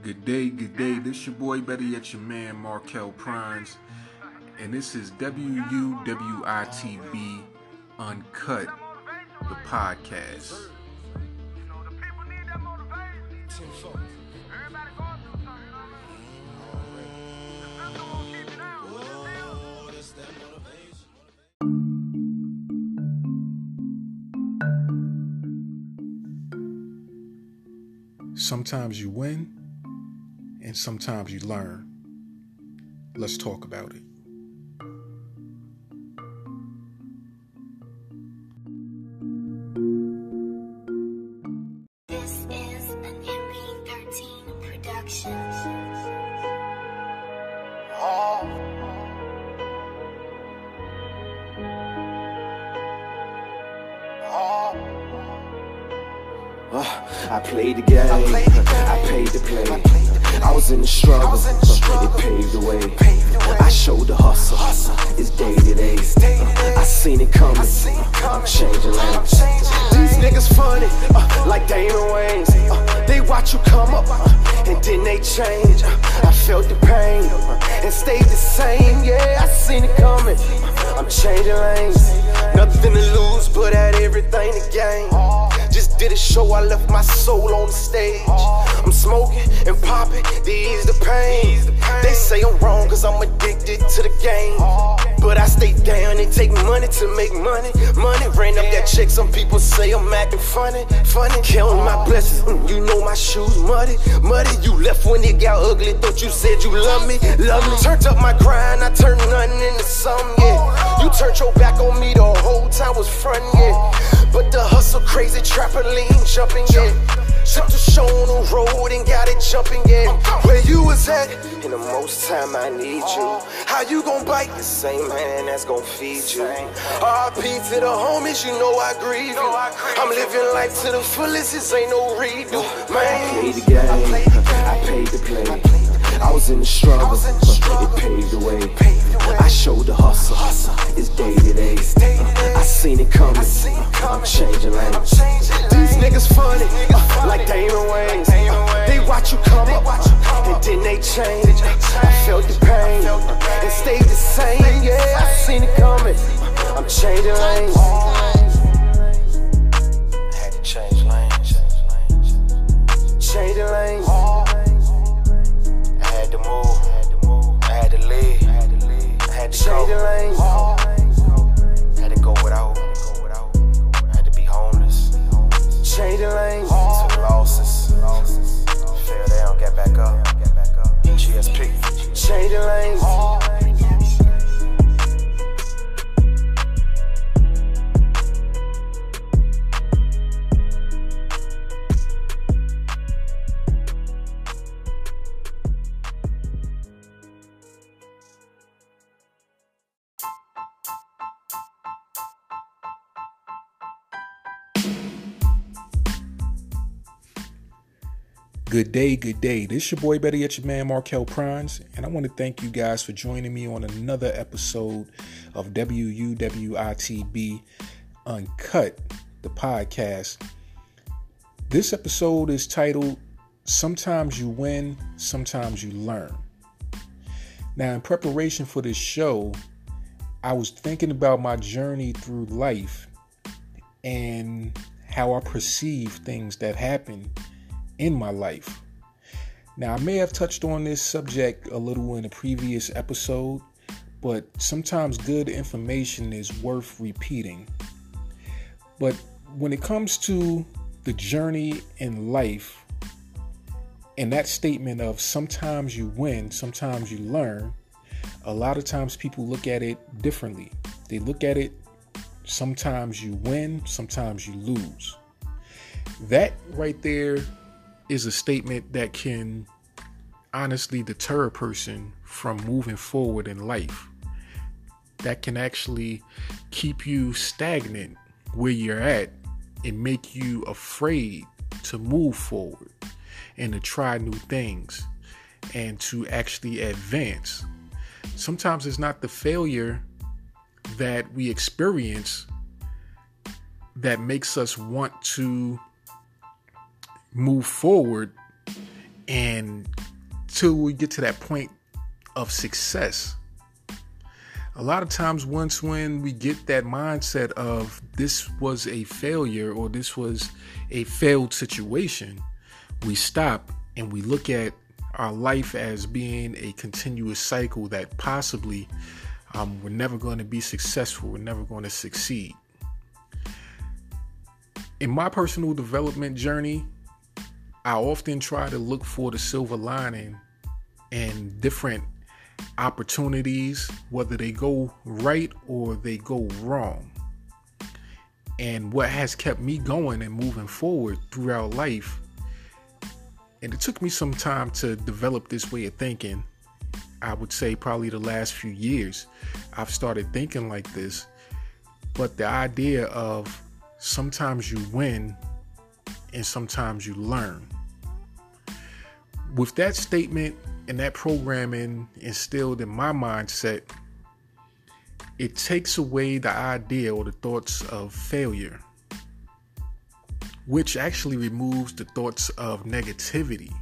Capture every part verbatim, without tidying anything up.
Good day, good day. This your boy, better yet your man, Markel Prines. And this is W U W I T B Uncut, the podcast. Sometimes you win, and sometimes you learn. Let's talk about it. This is an M P thirteen production. Oh. Oh. Uh, I played the game, I, played the game. I paid the play. I, the I was in the struggle, was in the struggle. It paved the way. Paved the way. I showed the hustle, hustle. It's day to day. Uh, I seen it coming, I seen it coming. I'm changing lanes. These niggas funny, uh, like Damon Wayans. Uh, they watch you come up, uh, and then they change. Uh, I felt the pain, uh, and stayed the same. Yeah, I seen it coming. Uh, I'm changing lanes. Nothing to lose, but had everything to gain. Just did a show, I left my soul on the stage. I'm smoking and popping to ease the pain. They say I'm wrong cause I'm addicted to the game, but I stay down and take money to make money. Money ran up that check, some people say I'm acting funny. Funny, counting my blessings, mm, you know my shoes muddy. Muddy, you left when it got ugly, thought you said you love me. Love me, turned up my grind, I turned nothing into something, yeah. You turned your back on me, the whole time was frontin', yeah. But the hustle crazy, trampoline jumping, yeah. Took the show on the road and got it jumping, yeah. Where you was at, in the most time I need you. How you gon' bite the same hand that's gon' feed you? R I P to the homies, you know I grieve you. I'm living life to the fullest, this ain't no redo, man. I played the game, I paid the play. I was in the struggle, it paved the way. I showed the hustle, it's day to day. I seen it coming, I'm changing lanes. These niggas funny, like Damon Wayans. They watch you come up, and then they change. I felt the pain, and stayed the same. Yeah, I seen it coming, I'm changing lanes. Had to change lanes, changing lanes. I had to move, I had to leave, I had to go, I had to go without, I had to be homeless, changing lanes, took losses, fell down, get back up, G S P, changing lanes. Good day, good day. This your boy, better yet your man, Markel Prines, and I want to thank you guys for joining me on another episode of W U W I T B Uncut, the podcast. This episode is titled, Sometimes You Win, Sometimes You Learn. Now, in preparation for this show, I was thinking about my journey through life and how I perceive things that happen in my life. Now, I may have touched on this subject a little in a previous episode, but sometimes good information is worth repeating. But when it comes to the journey in life and that statement of sometimes you win, sometimes you learn, a lot of times people look at it differently. They look at it, sometimes you win, sometimes you lose. That right there is a statement that can honestly deter a person from moving forward in life. That can actually keep you stagnant where you're at and make you afraid to move forward and to try new things and to actually advance. Sometimes it's not the failure that we experience that makes us want to move forward and until we get to that point of success. A lot of times once when we get that mindset of this was a failure or this was a failed situation, we stop and we look at our life as being a continuous cycle that possibly um, we're never going to be successful, we're never going to succeed. In my personal development journey, I often try to look for the silver lining in different opportunities, whether they go right or they go wrong. And what has kept me going and moving forward throughout life, and it took me some time to develop this way of thinking. I would say probably the last few years I've started thinking like this, but the idea of sometimes you win and sometimes you learn. With that statement and that programming instilled in my mindset, it takes away the idea or the thoughts of failure, which actually removes the thoughts of negativity.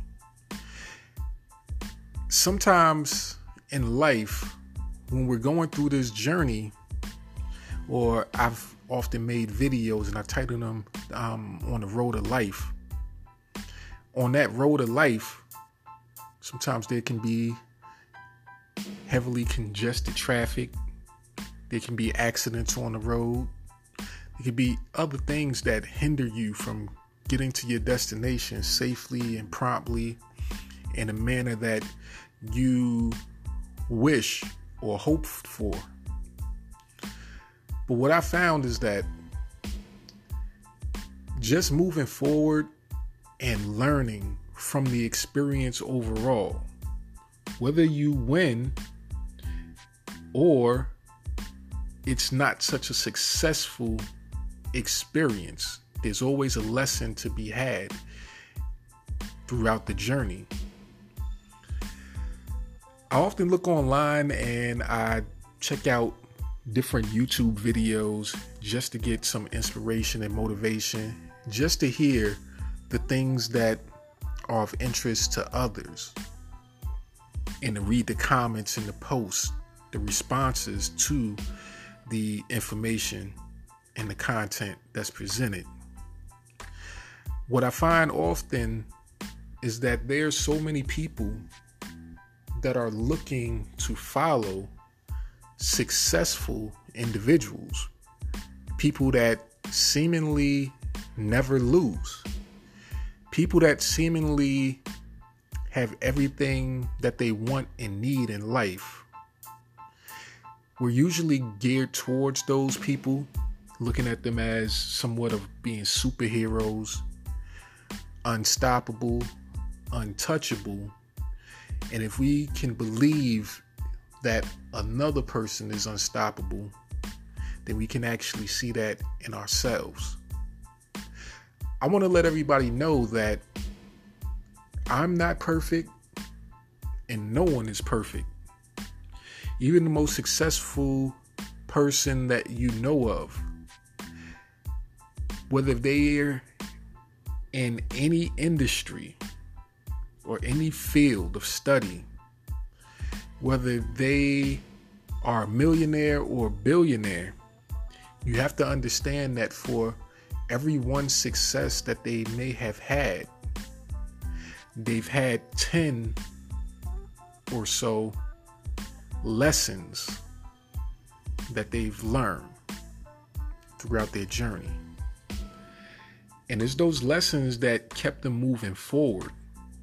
Sometimes in life, when we're going through this journey, or I've often made videos and I title them um, on the road of life. On that road of life, sometimes there can be heavily congested traffic. There can be accidents on the road. There can be other things that hinder you from getting to your destination safely and promptly in a manner that you wish or hope for. But what I found is that just moving forward and learning from the experience overall, whether you win or it's not such a successful experience, there's always a lesson to be had throughout the journey. I often look online and I check out different YouTube videos just to get some inspiration and motivation, just to hear the things that are of interest to others, and to read the comments and the posts, the responses to the information and the content that's presented. What I find often is that there's so many people that are looking to follow successful individuals, people that seemingly never lose, people that seemingly have everything that they want and need in life. We're usually geared towards those people, looking at them as somewhat of being superheroes, unstoppable, untouchable. And if we can believe that another person is unstoppable, then we can actually see that in ourselves. I want to let everybody know that I'm not perfect and no one is perfect. Even the most successful person that you know of, whether they're in any industry or any field of study, whether they are a millionaire or a billionaire, you have to understand that for every one success that they may have had, they've had ten or so lessons that they've learned throughout their journey. And it's those lessons that kept them moving forward.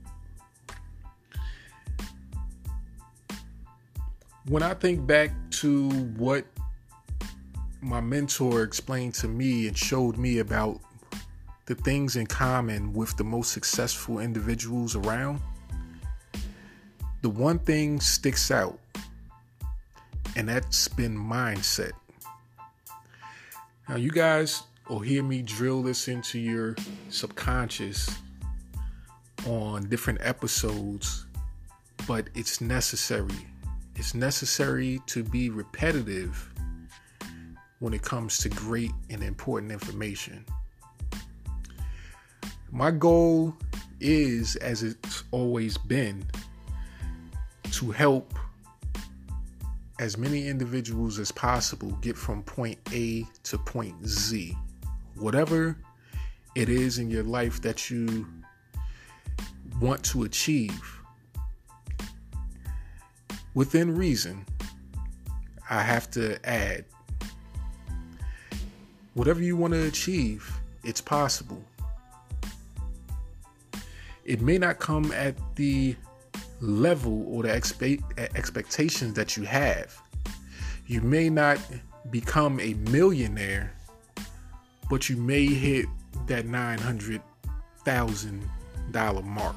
When I think back to what my mentor explained to me and showed me about the things in common with the most successful individuals around, the one thing sticks out, and that's been mindset. Now, you guys will hear me drill this into your subconscious on different episodes, but it's necessary. It's necessary to be repetitive when it comes to great and important information. My goal is, as it's always been, to help as many individuals as possible get from point A to point Z. Whatever it is in your life that you want to achieve, within reason, I have to add, whatever you want to achieve, it's possible. It may not come at the level or the expe- expectations that you have. You may not become a millionaire, but you may hit that nine hundred thousand dollars mark.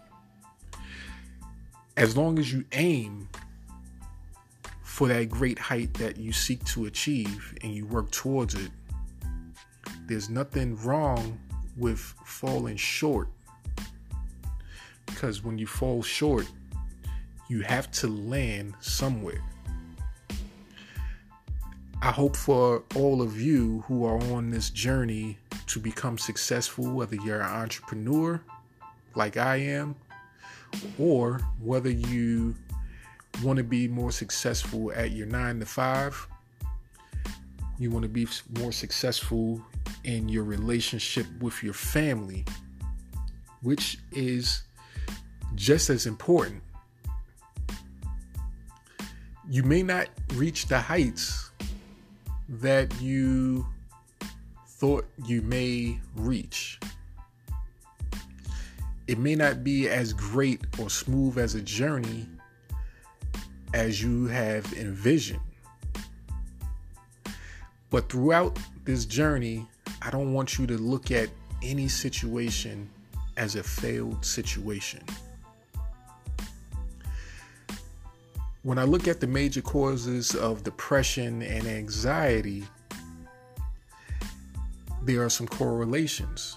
As long as you aim for that great height that you seek to achieve and you work towards it, there's nothing wrong with falling short. Because when you fall short, you have to land somewhere. I hope for all of you who are on this journey to become successful, whether you're an entrepreneur like I am, or whether you want to be more successful at your nine to five, you want to be more successful in your relationship with your family, which is just as important. You may not reach the heights that you thought you may reach. It may not be as great or smooth as a journey as you have envisioned. But throughout this journey, I don't want you to look at any situation as a failed situation. When I look at the major causes of depression and anxiety, there are some correlations.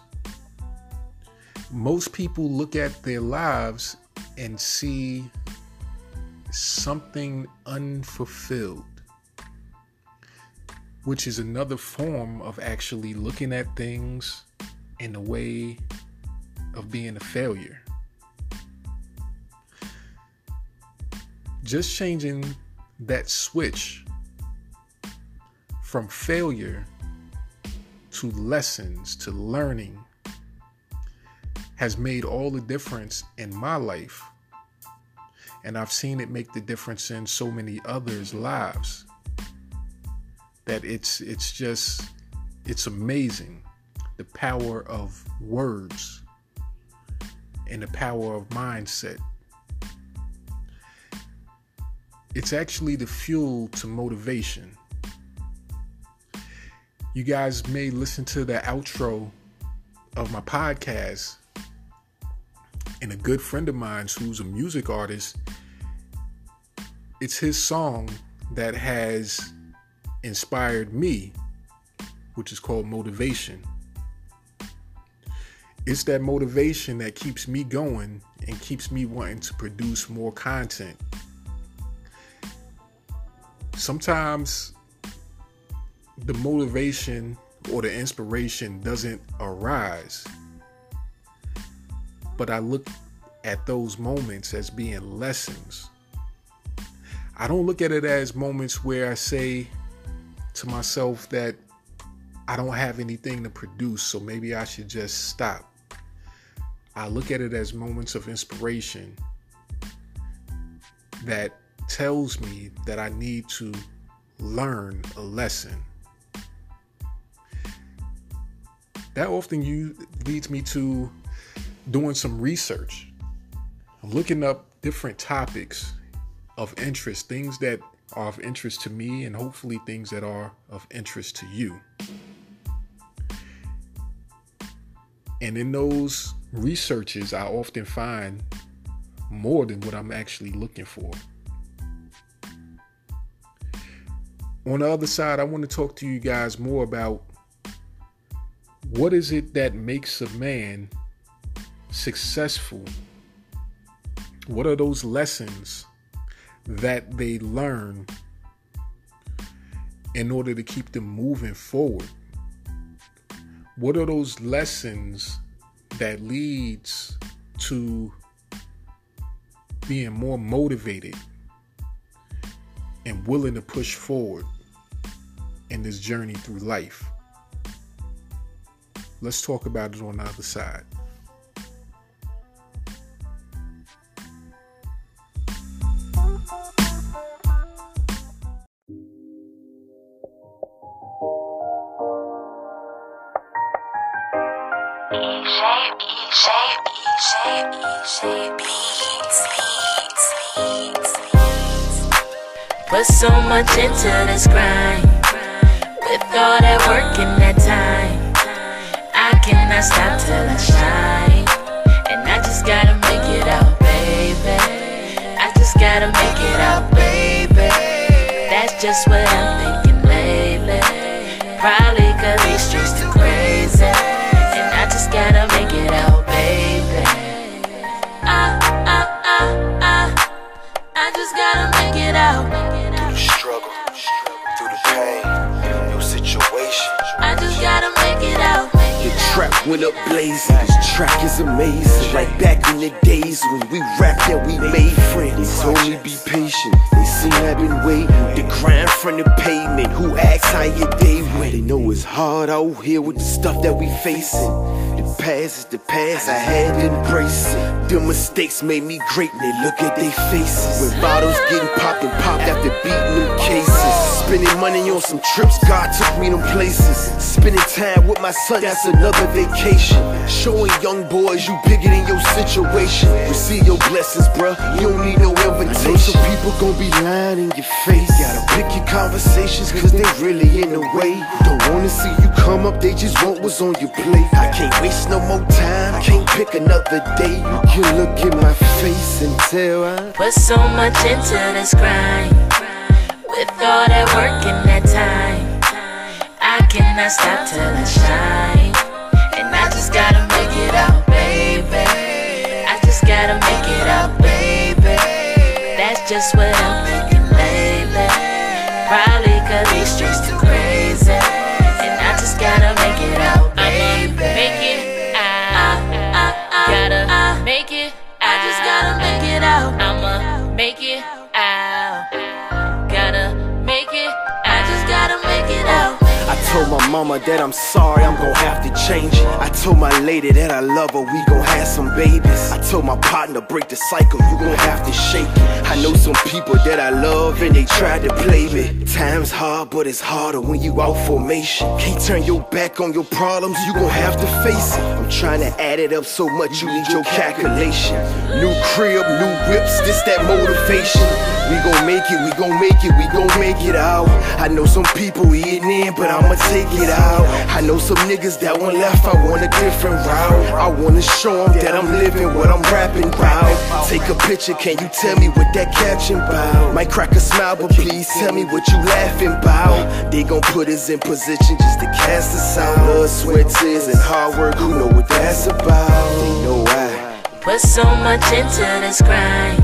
Most people look at their lives and see something unfulfilled, which is another form of actually looking at things in a way of being a failure. Just changing that switch from failure to lessons to learning has made all the difference in my life. And I've seen it make the difference in so many others' lives that it's it's just, it's amazing, the power of words and the power of mindset. It's actually the fuel to motivation. You guys may listen to the outro of my podcast, and a good friend of mine who's a music artist, it's his song that has inspired me, which is called Motivation. It's that motivation that keeps me going and keeps me wanting to produce more content. Sometimes the motivation or the inspiration doesn't arise, but I look at those moments as being lessons. I don't look at it as moments where I say to myself that I don't have anything to produce, so maybe I should just stop. I look at it as moments of inspiration that tells me that I need to learn a lesson. That often you leads me to doing some research. I'm looking up different topics of interest, things that are of interest to me, and hopefully things that are of interest to you. And in those researches, I often find more than what I'm actually looking for. On the other side, I want to talk to you guys more about what is it that makes a man successful? What are those lessons that they learn in order to keep them moving forward? What are those lessons that leads to being more motivated and willing to push forward in this journey through life. Let's talk about it on the other side. Put so much into this grind, with all that work and that time, I cannot stop till I shine. And I just gotta make it out, baby. I just gotta make it out, baby. That's just what I'm thinking lately. Probably cause these streets too crazy, and I just gotta make it out, baby. I, I, I, I, I just gotta make it out. Through the struggle, through the pain, your situation, I just gotta make it out. the trap went up blazing. This track is amazing. Like back in the days when we rapped and we made friends. They told me be patient. They seen I've been waiting. The grind from the pavement. Who asks how your day went? They know it's hard out here with the stuff that we facing. The past is the past. I had to embrace it. The mistakes made me great. And they look at their faces. When bottles getting popped and popped after beating them cases. Spending money on some trips. God took me them places. Spending time with my son. That's another vacation. Showing young boys you bigger than your situation. Receive your blessings, bruh. You don't need no invitation. I know some people gon' be lying in your face. Gotta pick your conversations, cause they really in the way. Don't wanna see you come up, they just want what's on your plate. I can't waste no more time, can't pick another day. You can look in my face and tell I Put so much into this grind, with all that work and that time, I cannot stop till I shine. And I just gotta make it out, baby. I just gotta make it out, baby. That's just what I'm thinking lately. Probably cause these streets too crazy, and I just gotta make it out, baby. Make it out. I, I, I, gotta make it out. I just gotta make it out. I'ma make it out. Gotta make it. I just gotta make it out. I told my mama that I'm sorry, I'm gon' have to change it. I told my lady that I love her, we gon' have some babies. I told my partner, break the cycle, you gon' have to shake it. I know some people that I love and they tried to play me. Time's hard, but it's harder when you out formation. Can't turn your back on your problems, you gon' have to face it. I'm trying to add it up so much, you need your calculation. New crib, new whips, this that motivation. We gon' make it, we gon' make it, we gon' make it out. I know some people eating in, but I'ma take it out. I know some niggas that want left, I want a different route. I wanna show them that I'm living what I'm rapping about. Take a picture, can you tell me what that caption about? Might crack a smile, but please tell me what you laughing about. They gon' put us in position just to cast us out. Blood, sweat, tears, and hard work, you know what that's about. They know I Put so much into this grind,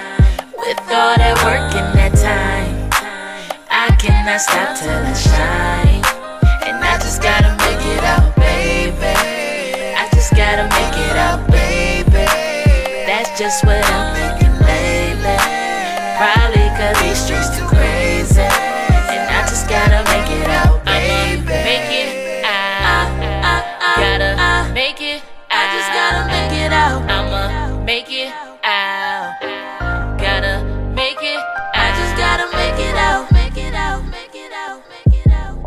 with all that work and that time, I cannot stop till I shine. And I just gotta make it out, baby. I just gotta make it out, baby. That's just what I'm thinking lately. Probably cause these streets too crazy, and I just gotta make it out, baby. Make it out. I, I, I, gotta make it out. I just gotta make it out. I'ma make it out. Gotta make it. I just gotta make it out. Make it out. Make it out. Make it out.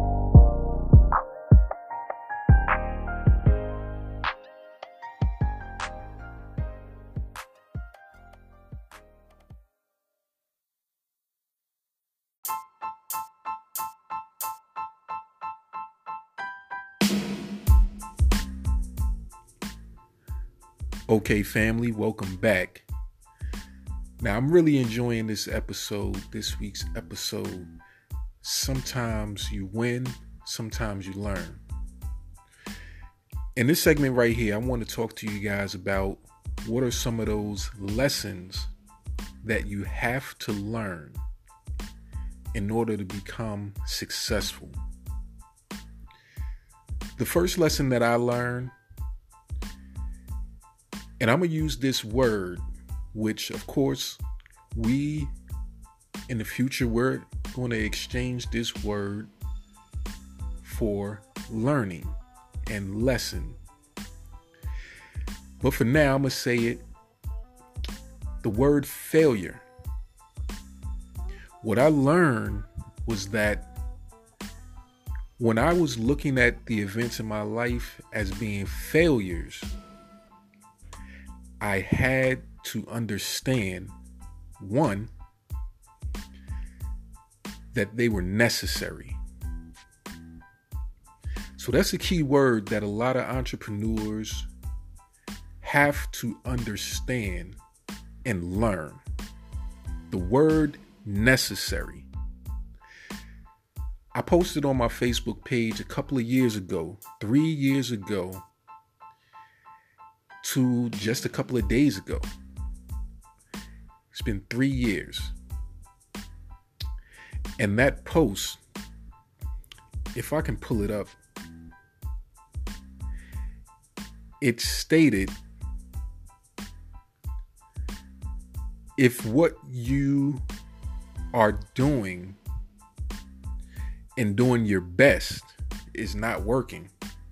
Okay, family, welcome back. Now, I'm really enjoying this episode, this week's episode. Sometimes you win, sometimes you learn. In this segment right here, I want to talk to you guys about what are some of those lessons that you have to learn in order to become successful. The first lesson that I learned, and I'm going to use this word which of course we in the future we're going to exchange this word for learning and lesson. But for now, I'm going to say it. The word failure. What I learned was that when I was looking at the events in my life as being failures, I had to understand, one, that they were necessary. So that's a key word that a lot of entrepreneurs have to understand and learn. The word necessary. I posted on my Facebook page a couple of years ago, three years ago, to just a couple of days ago. It's been three years. And that post, if I can pull it up, it stated, if what you are doing and doing your best is not working,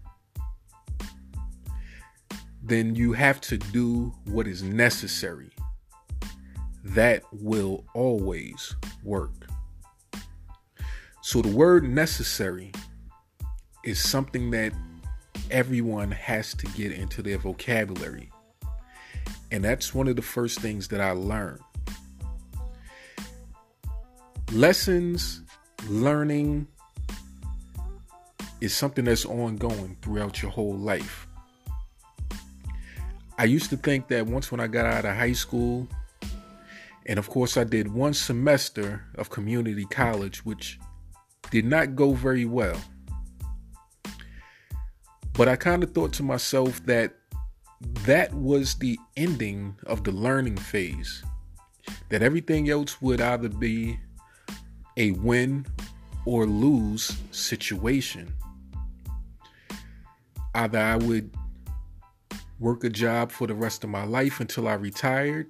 then you have to do what is necessary. That will always work. So the word necessary is something that everyone has to get into their vocabulary. And that's one of the first things that I learned. Lessons, learning is something that's ongoing throughout your whole life. I used to think that once when I got out of high school, and of course I did one semester of community college, which did not go very well. But I kind of thought to myself that that was the ending of the learning phase. That everything else would either be a win or lose situation. Either I would work a job for the rest of my life until I retired,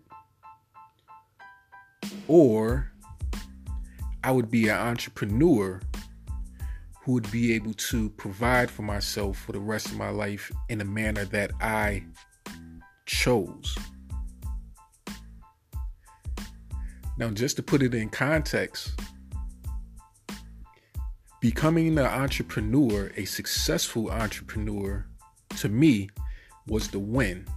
or I would be an entrepreneur who would be able to provide for myself for the rest of my life in a manner that I chose. Now, just to put it in context, becoming an entrepreneur, a successful entrepreneur, to me, was the win.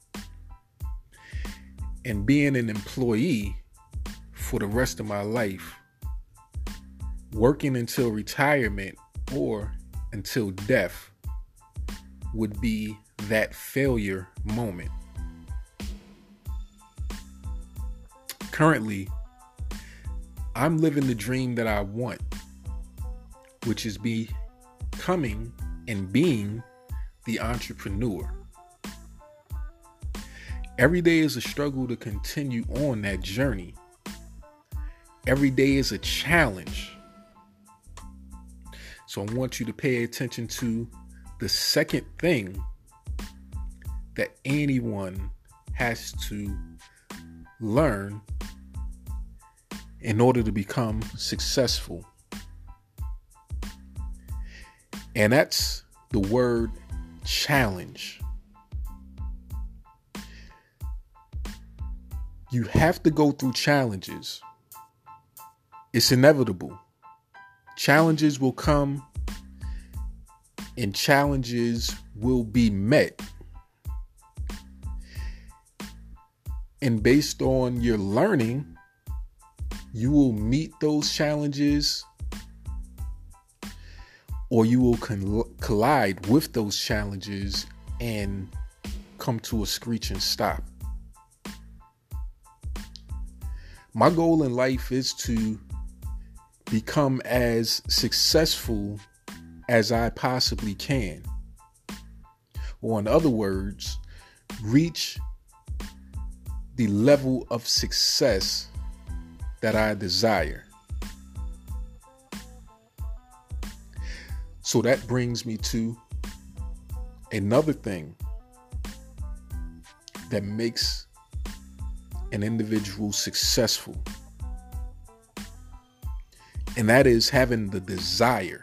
And being an employee for the rest of my life, working until retirement or until death, would be that failure moment. Currently, I'm living the dream that I want, which is becoming and being the entrepreneur. Every day is a struggle to continue on that journey. Every day is a challenge. So I want you to pay attention to the second thing that anyone has to learn in order to become successful. And that's the word challenge. You have to go through challenges. It's inevitable. Challenges will come and challenges will be met. And based on your learning, you will meet those challenges, or you will con- collide with those challenges and come to a screeching stop. My goal in life is to become as successful as I possibly can. Or in other words, reach the level of success that I desire. So that brings me to another thing that makes an individual successful. And that is having the desire.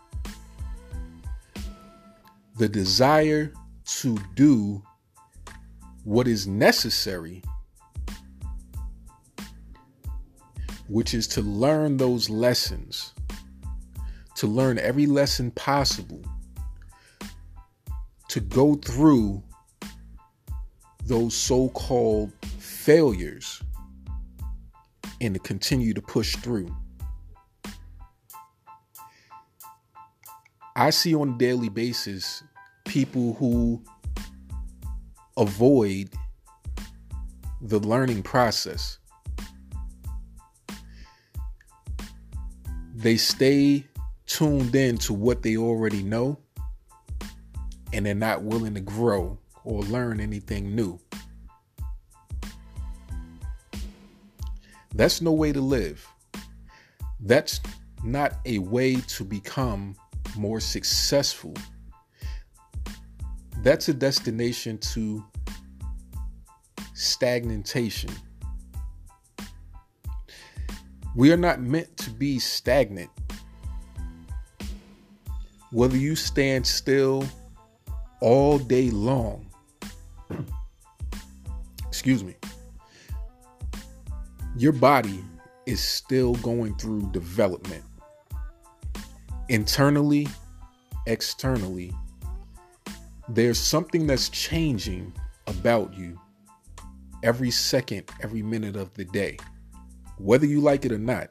The desire to do what is necessary, which is to learn those lessons, to learn every lesson possible, to go through those so-called failures and to continue to push through. I see on a daily basis people who avoid the learning process. They stay tuned in to what they already know, and they're not willing to grow or learn anything new. That's no way to live. That's not a way to become more successful. That's a destination to stagnation. We are not meant to be stagnant. Whether you stand still all day long, excuse me, your body is still going through development. Internally, externally, there's something that's changing about you every second, every minute of the day. Whether you like it or not,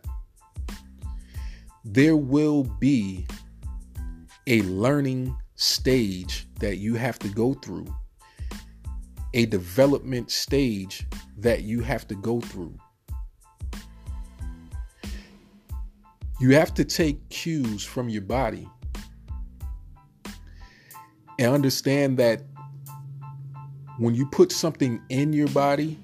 there will be a learning stage that you have to go through, a development stage that you have to go through. You have to take cues from your body and understand that when you put something in your body,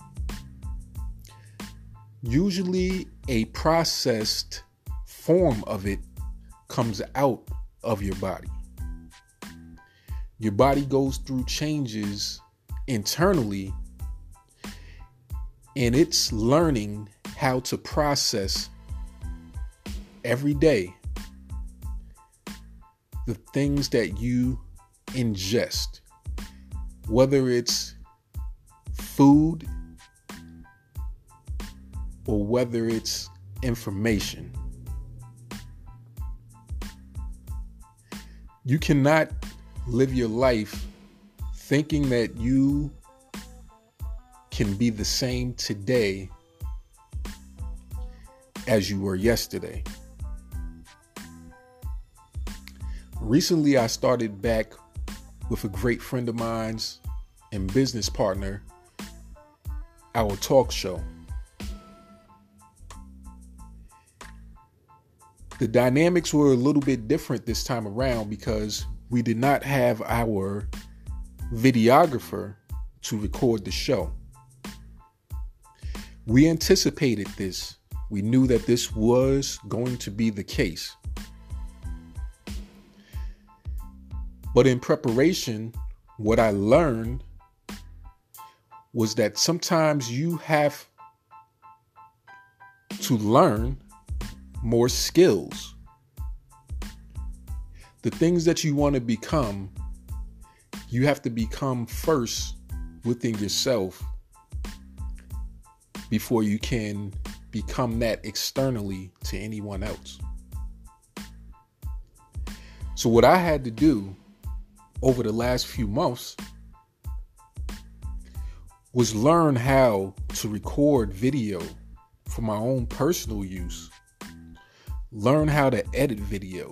usually a processed form of it comes out of your body. Your body goes through changes internally, and it's learning how to process every day the things that you ingest, whether it's food or whether it's information. You cannot live your life thinking that you can be the same today as you were yesterday. Recently, I started back with a great friend of mine's and business partner, our talk show. The dynamics were a little bit different this time around because we did not have our videographer to record the show. We anticipated this. We knew that this was going to be the case. But in preparation, what I learned was that sometimes you have to learn more skills. The things that you want to become, you have to become first within yourself before you can become that externally to anyone else. So what I had to do over the last few months was learn how to record video for my own personal use, learn how to edit videos,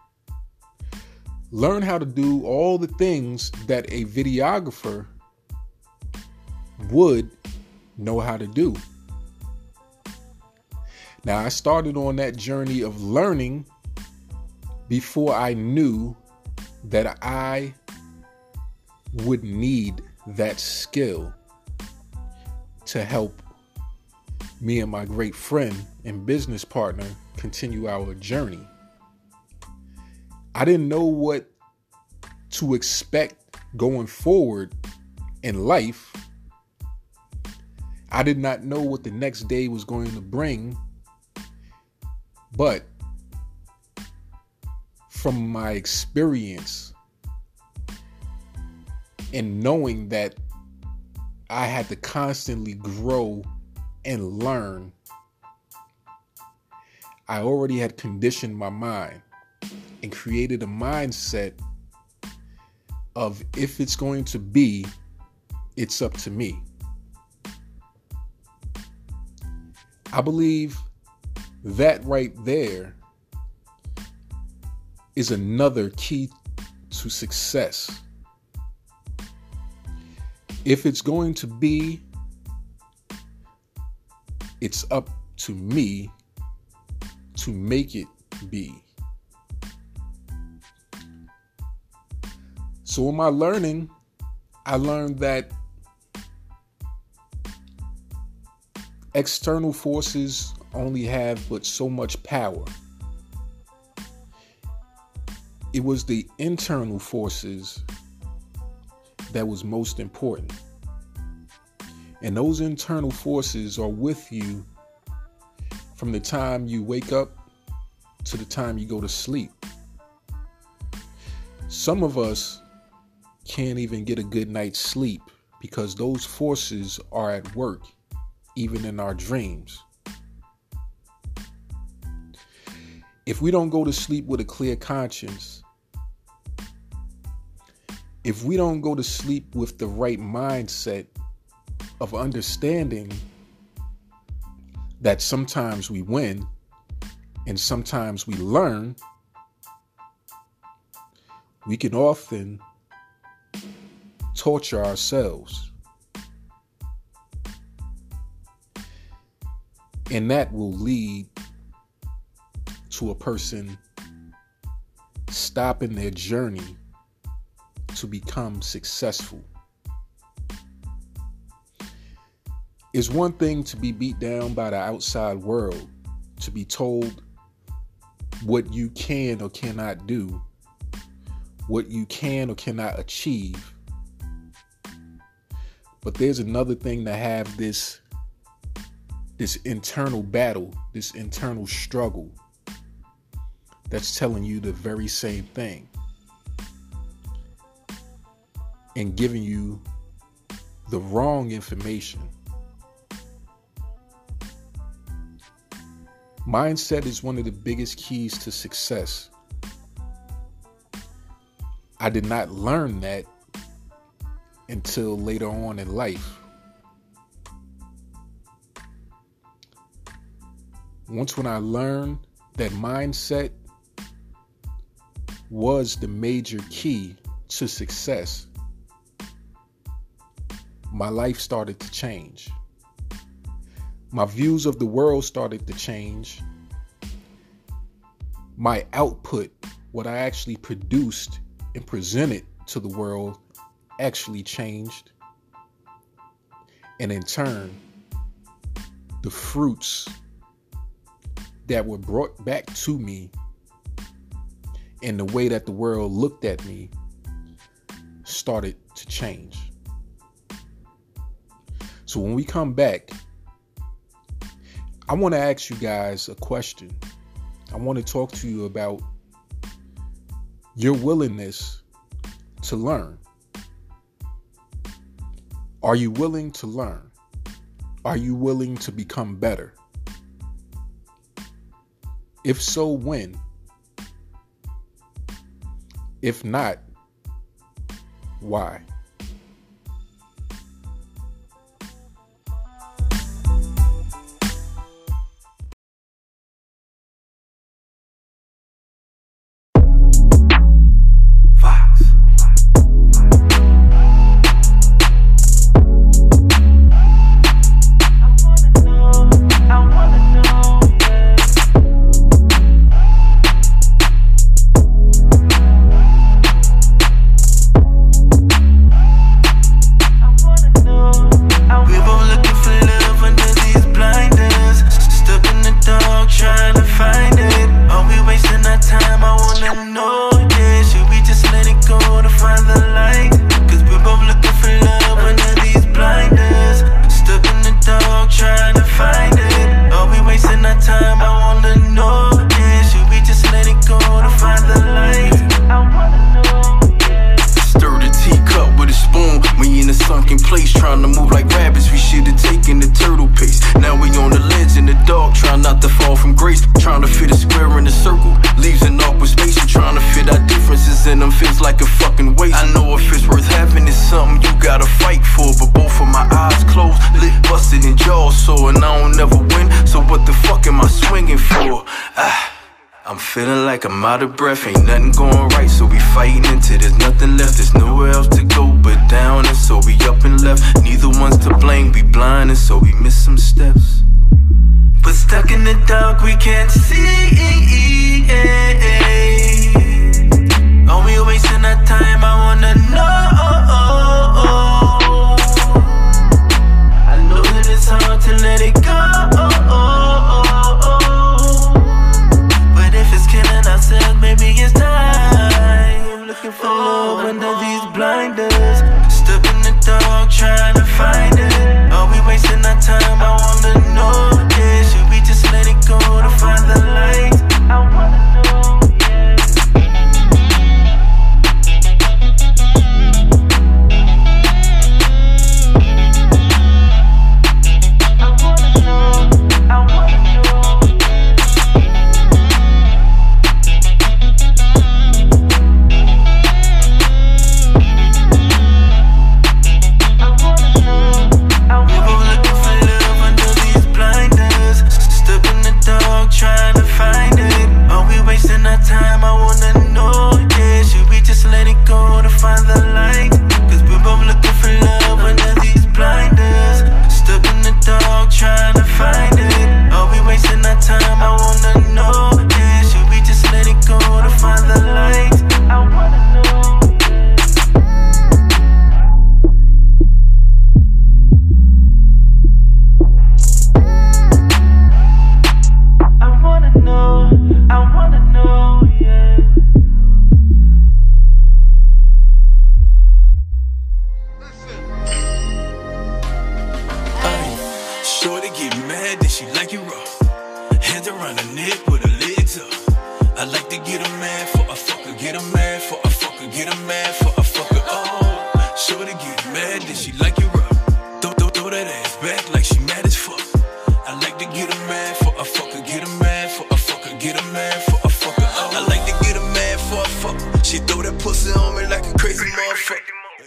learn how to do all the things that a videographer would know how to do. Now, I started on that journey of learning before I knew that I would need that skill to help me and my great friend and business partner continue our journey. I didn't know what to expect going forward in life. I did not know what the next day was going to bring, but from my experience and knowing that I had to constantly grow and learn, I already had conditioned my mind and created a mindset of, if it's going to be, it's up to me. I believe that right there is another key to success. If it's going to be, it's up to me to make it be. So in my learning, I learned that external forces only have but so much power. It was the internal forces that was most important. And those internal forces are with you from the time you wake up to the time you go to sleep. Some of us can't even get a good night's sleep because those forces are at work, even in our dreams. If we don't go to sleep with a clear conscience, if we don't go to sleep with the right mindset of understanding that sometimes we win and sometimes we learn, we can often torture ourselves. And that will lead to a person stopping their journey to become successful. It's one thing to be beat down by the outside world, to be told what you can or cannot do, what you can or cannot achieve. But there's another thing to have this, this internal battle, this internal struggle that's telling you the very same thing and giving you the wrong information. Mindset is one of the biggest keys to success. I did not learn that until later on in life. Once when I learned that mindset was the major key to success, my life started to change. My views of the world started to change. My output, what I actually produced and presented to the world, actually changed. And in turn, the fruits that were brought back to me and the way that the world looked at me started to change. So when we come back, I want to ask you guys a question. I want to talk to you about your willingness to learn. Are you willing to learn? Are you willing to become better? If so, when? If not, why? to move like rabbits, we should've taken the turtle pace. Now we on the ledge in the dark, trying not to fall from grace. Trying to fit a square in a circle, leaves an awkward space. You trying to fit our differences in them feels like a fucking waste. I know if it's worth having, it's something you gotta fight for. But both of my eyes closed, lip busted and jaws sore, and I don't never win, so what the fuck am I swinging for? Ah, I'm feeling like I'm out of breath, ain't nothing going right, so we fighting until there's nothing left. There's nowhere else to go but down, and so we up and left. Neither one's to blame, we blind, and so we miss some steps. But stuck in the dark, we can't see. Are we wasting our time? I wanna know. I know that it's hard to let it go, but if it's killing ourselves, maybe it's time. Looking for love under these blinders. Stuck in the dark, trying to find it. Are we wasting our time? I wanna know. Yeah, should we just let it go to find the light? I wanna know, yeah. I wanna know, I wanna know, I wanna know, I wanna know. Looking for love under these blinders. Stuck in the dark, trying to find it. Are we wasting our time? I wanna know, yeah. Should we just let it go to find the light? Cause we're both looking for love under these blinders. Stuck in the dark, trying to find it. Are we wasting our time? I wanna know, yeah. Should we just let it go to find the light? I wanna know, I wanna know, I wanna know, yeah. Shorty get mad, then she like it rough. Hands around her neck with her legs up. I like to get a mad for a fucker, get a mad for a fucker, get a mad for a fucker. Oh, shorty get mad, then she like it rough. Throw, throw, throw that ass back like she mad as fuck. I like to get a mad for a fucker, get a mad for a fucker, get a mad for a fucker. Oh, I like to get a mad for a fucker. She throw that pussy on me like a crazy motherfucker.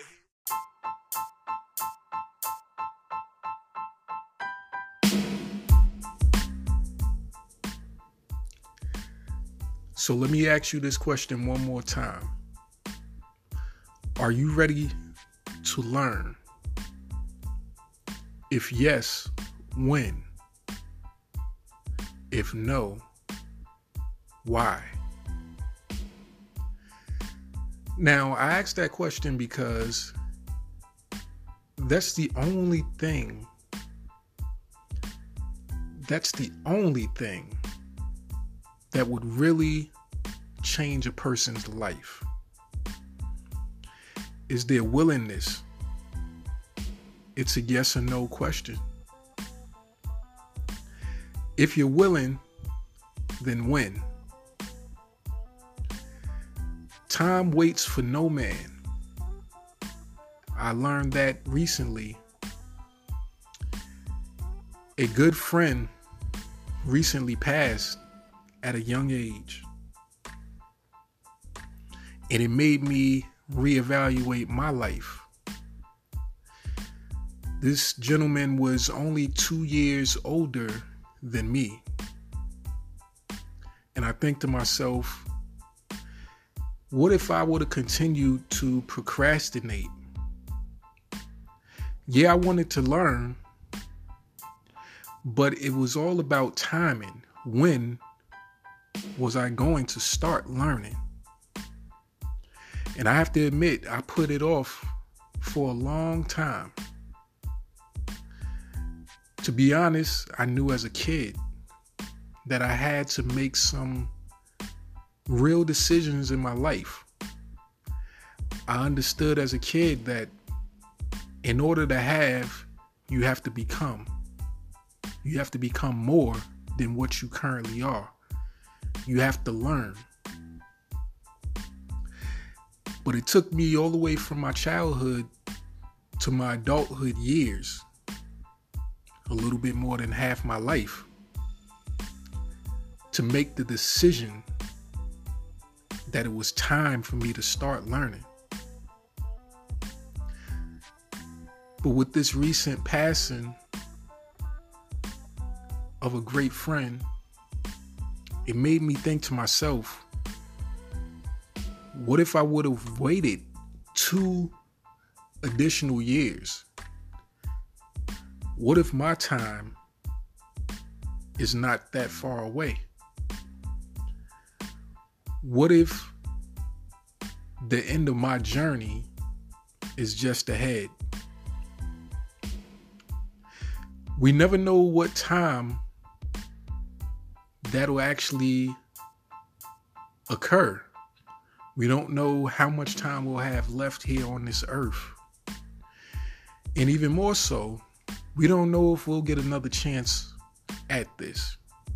So let me ask you this question one more time. Are you ready to learn? If yes, when? If no, why? Now, I asked that question because that's the only thing, that's the only thing that would really change a person's life, is their willingness. It's a yes or no question. If you're willing, then when? Time waits for no man. I learned that recently. A good friend recently passed at a young age, and it made me reevaluate my life. This gentleman was only two years older than me, and I think to myself, what if I would have continued to procrastinate? Yeah, I wanted to learn, but it was all about timing. When was I going to start learning? And I have to admit, I put it off for a long time. To be honest, I knew as a kid that I had to make some real decisions in my life. I understood as a kid that in order to have, you have to become. You have to become more than what you currently are. You have to learn. But it took me all the way from my childhood to my adulthood years, a little bit more than half my life, to make the decision that it was time for me to start learning. But with this recent passing of a great friend, it made me think to myself, what if I would have waited two additional years? What if my time is not that far away? What if the end of my journey is just ahead? We never know what time that'll actually occur. We don't know how much time we'll have left here on this earth. And even more so, we don't know if we'll get another chance at this.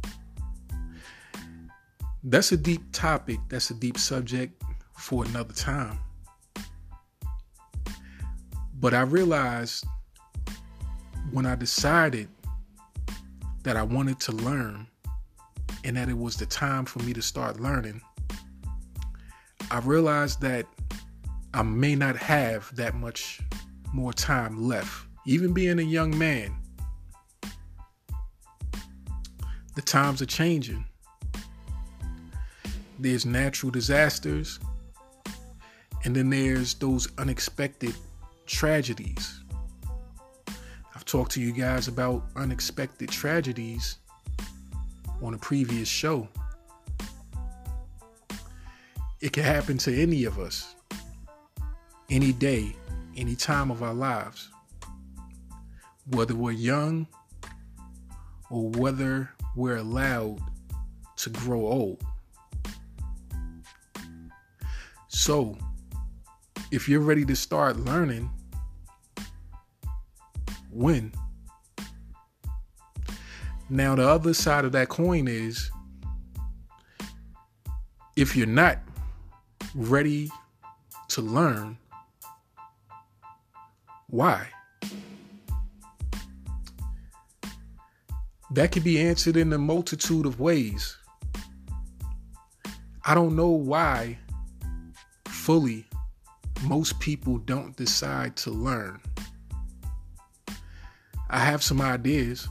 That's a deep topic. That's a deep subject for another time. But I realized when I decided that I wanted to learn and that it was the time for me to start learning, I realized that I may not have that much more time left. Even being a young man, the times are changing. There's natural disasters, and then there's those unexpected tragedies. I've talked to you guys about unexpected tragedies on a previous show. It can happen to any of us, any day, any time of our lives, whether we're young or whether we're allowed to grow old. So, if you're ready to start learning, when? Now, the other side of that coin is, if you're not ready to learn, why? That can be answered in a multitude of ways. I don't know why fully most people don't decide to learn. I have some ideas.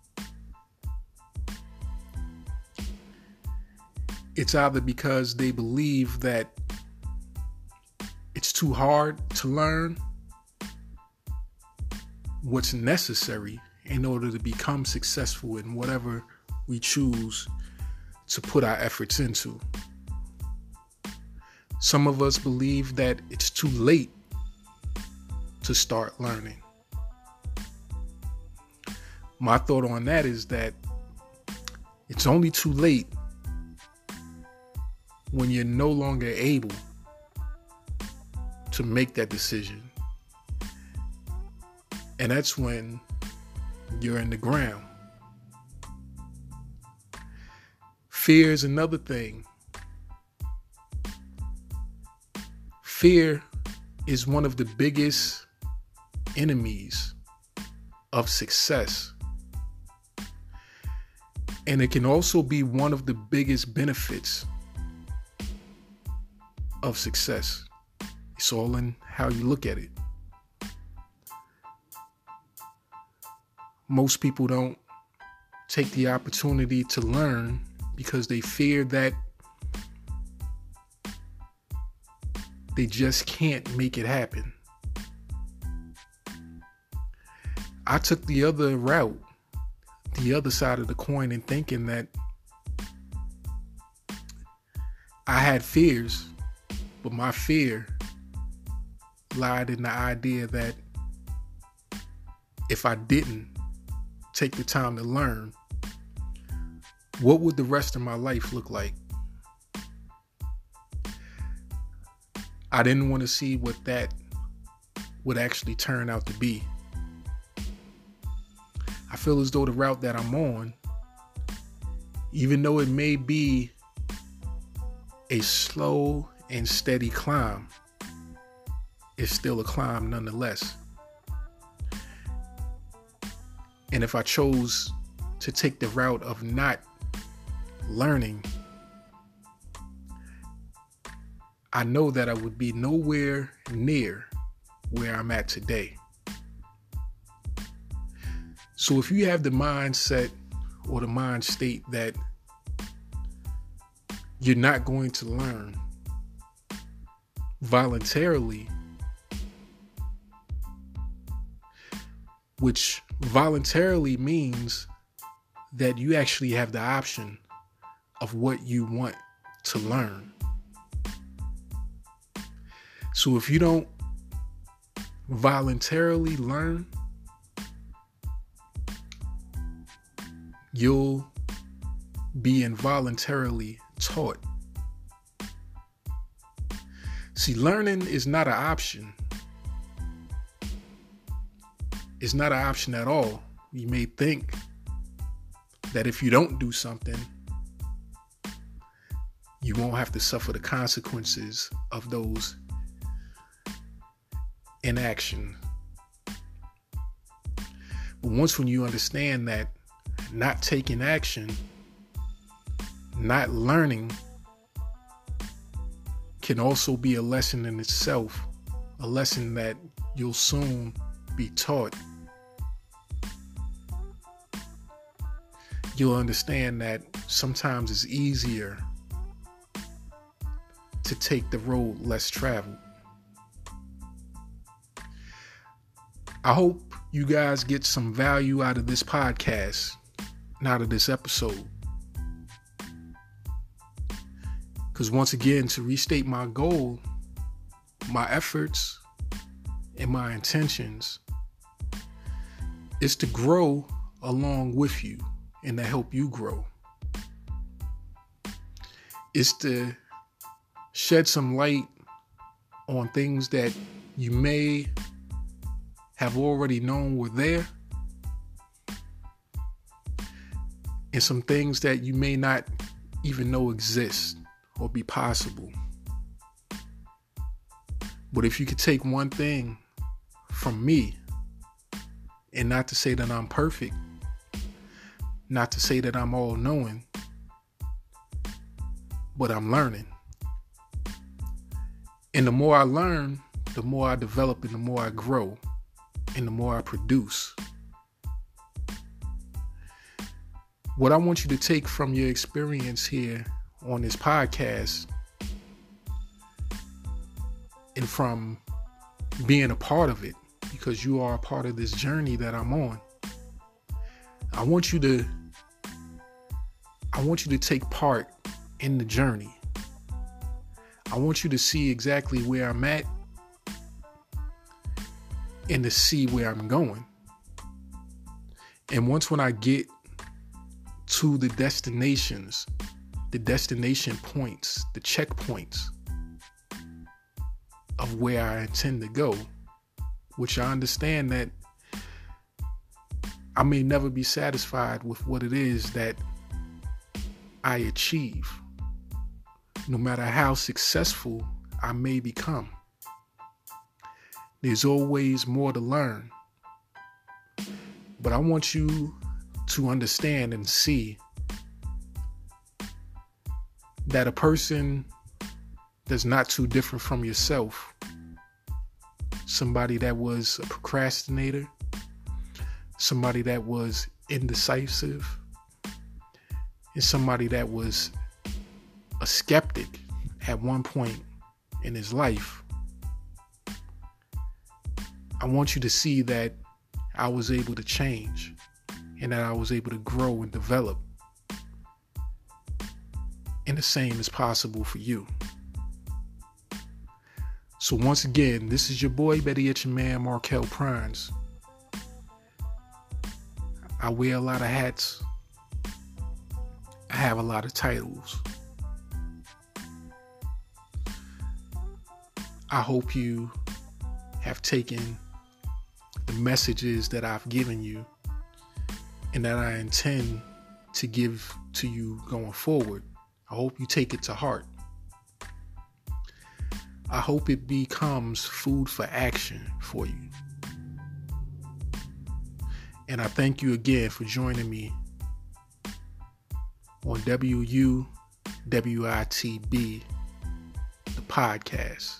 It's either because they believe that it's too hard to learn what's necessary in order to become successful in whatever we choose to put our efforts into. Some of us believe that it's too late to start learning. My thought on that is that it's only too late when you're no longer able to make that decision. And that's when you're in the ground. Fear is another thing. Fear is one of the biggest enemies of success. And it can also be one of the biggest benefits of success. It's all in how you look at it. Most people don't take the opportunity to learn because they fear that they just can't make it happen. I took the other route, the other side of the coin, in thinking that I had fears, but my fear lied in the idea that if I didn't take the time to learn, what would the rest of my life look like? I didn't want to see what that would actually turn out to be. I feel as though the route that I'm on, even though it may be a slow and steady climb, it's still a climb nonetheless. And if I chose to take the route of not learning, I know that I would be nowhere near where I'm at today. So if you have the mindset or the mind state that you're not going to learn voluntarily, which voluntarily means that you actually have the option of what you want to learn. So if you don't voluntarily learn, you'll be involuntarily taught. See, learning is not an option. It's not an option at all. You may think that if you don't do something, you won't have to suffer the consequences of those inaction. But once when you understand that not taking action, not learning, can also be a lesson in itself, a lesson that you'll soon be taught, you'll understand that sometimes it's easier to take the road less traveled. I hope you guys get some value out of this podcast and out of this episode. Because once again, to restate my goal, my efforts, and my intentions is to grow along with you and to help you grow. It's to shed some light on things that you may have already known were there, and some things that you may not even know exist or be possible. But if you could take one thing from me, and not to say that I'm perfect, not to say that I'm all knowing, but I'm learning. And the more I learn, the more I develop, and the more I grow, and the more I produce. What I want you to take from your experience here on this podcast, and from being a part of it, because you are a part of this journey that I'm on, I want you to I want you to take part in the journey. I want you to see exactly where I'm at and to see where I'm going. And once when I get to the destinations, the destination points, the checkpoints of where I intend to go, which I understand that I may never be satisfied with what it is that I achieve, no matter how successful I may become. There's always more to learn. But I want you to understand and see that a person that's not too different from yourself, somebody that was a procrastinator, somebody that was indecisive, and somebody that was a skeptic at one point in his life, I want you to see that I was able to change and that I was able to grow and develop. And the same is possible for you. So once again, this is your boy, Better Yet Your Man, Markel Prines. I wear a lot of hats. I have a lot of titles. I hope you have taken the messages that I've given you and that I intend to give to you going forward. I hope you take it to heart. I hope it becomes food for action for you. And I thank you again for joining me on W U W I T B, the podcast.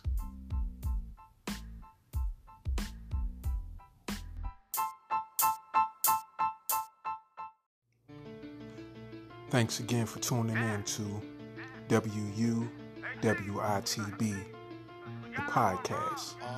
Thanks again for tuning in to W U W I T B, the podcast.